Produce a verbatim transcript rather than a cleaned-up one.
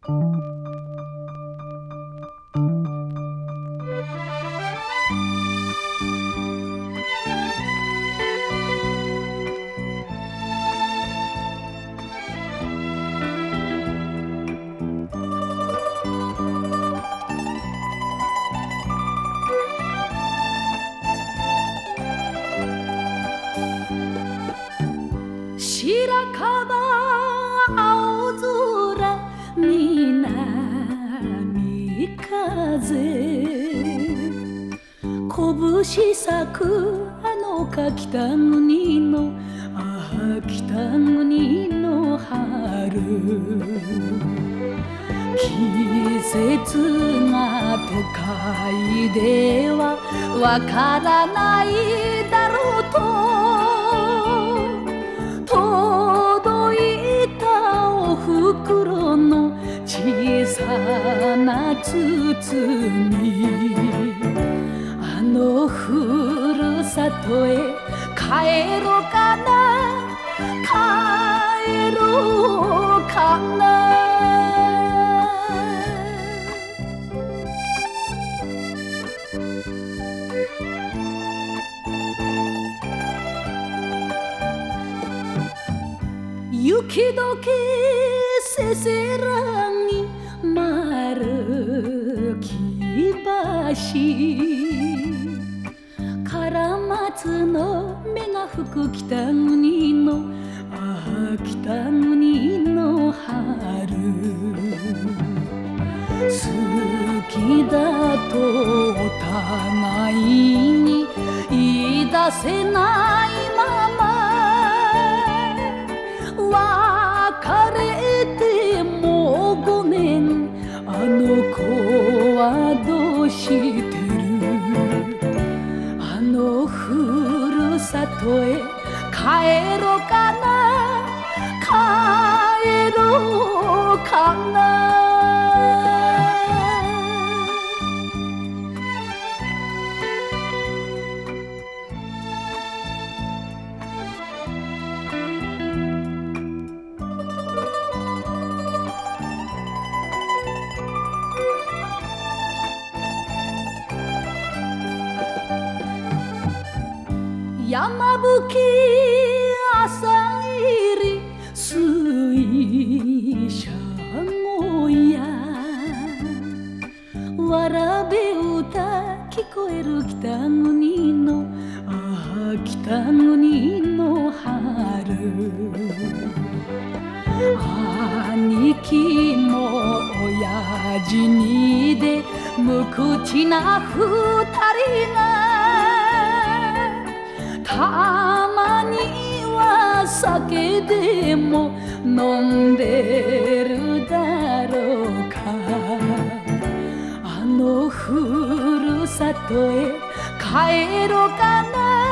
白樺青空南風拳咲くあのか北国のああ北国の春季節が都会ではわからないだろうと届いたお袋の小さな包みあのふるさとへ帰ろうかな帰ろうかな雪解けせせらぎ丸木橋カラマツの芽が吹く北国のああ北国の春好きだとお互いに言い出せないまま別れてもうごねんあの子はどうしてるあのふるさとへ帰ろうかな帰ろうかな山吹朝入り水車小屋わらべ歌聞こえる北国のああ北国の春兄貴も親父にで無口な二人がたまには酒でも飲んでるだろうかあのふるさとへ帰ろうかな